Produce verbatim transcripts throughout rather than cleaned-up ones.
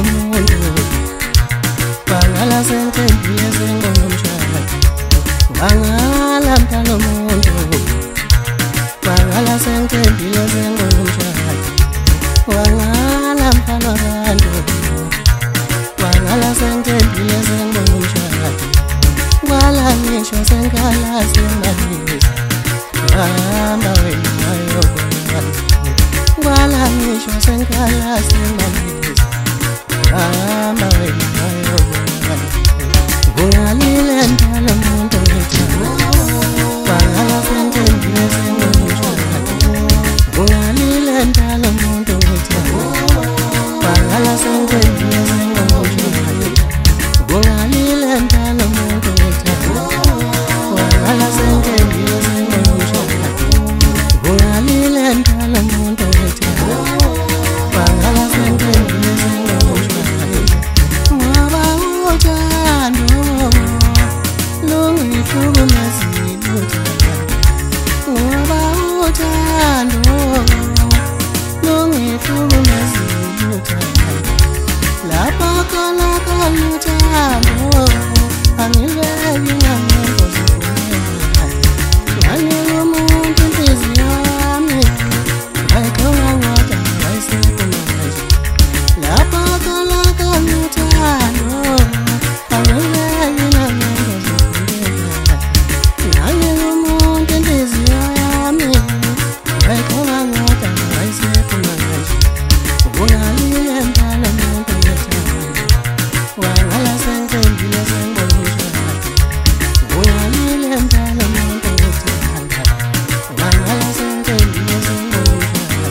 muntu bangala sentembile sengonomshaka bangala mntana muntu bangala sentembile sengonomshaka bangala mntana abantu bangala sentembile sengonomshaka kwala ngisho senkala sengalisa hamba wena ayobona kwala ngisho senkala sengalisa hamba wena ayobona kungalile ntalo muntu wethu bangala sentembile sengonomshaka kungalile ntalo muntu wethu bangala sentembile sengonomshaka kungalile ntalo muntu wethu bangala sentembile sengonomshaka kungalile ntalo muntu wethu bangala sentembile sengonomshaka ngoba uthando lungihlukumezile ngoba uthando lungihlukumezile lapha khona khona uthando angileki ngamento zikulela nganike umuntu inhliziyo yami ayikhona ngoda ayisekho manje lapha khona khona uthando angileki ngamento zikulela nganike umuntu inhliziyo yami ayikhona ngoda ayisekho manje kungalile ntalo muntu wethando wangala sentembile sengonomshaka kungalile ntalo muntu wethando wangala sentembile sengonomshaka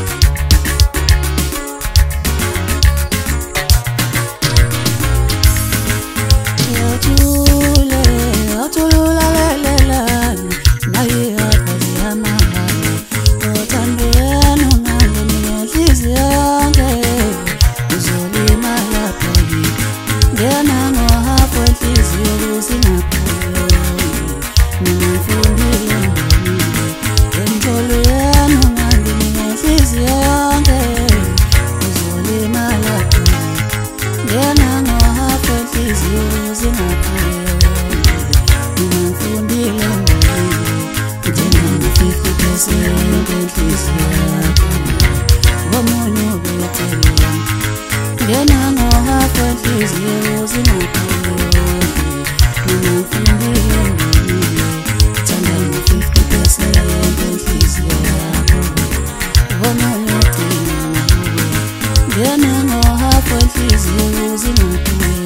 yathule yathulula lelelani naye aphazi yamahani uthando yenu ngangenile nhliziyo yonke uzolima lapho ngena ngohafo enhliziyo kusingaphuyo nimfundile ngomile emtholo yenu ngangenile nhliziyo yonke uzolima lapho ngena ngohafo enhliziyo kusingaphuyo nimfundile ngomile njenga fifty percent enhliziyo yakho ngomunye ubethele ngena ngohafo enhliziyo zingapheli nimfundile ngomile thanda ngo-fifty percent enhliziyo yakho ngomunye ubethele ngena ngohafo enhliziyo zingapheli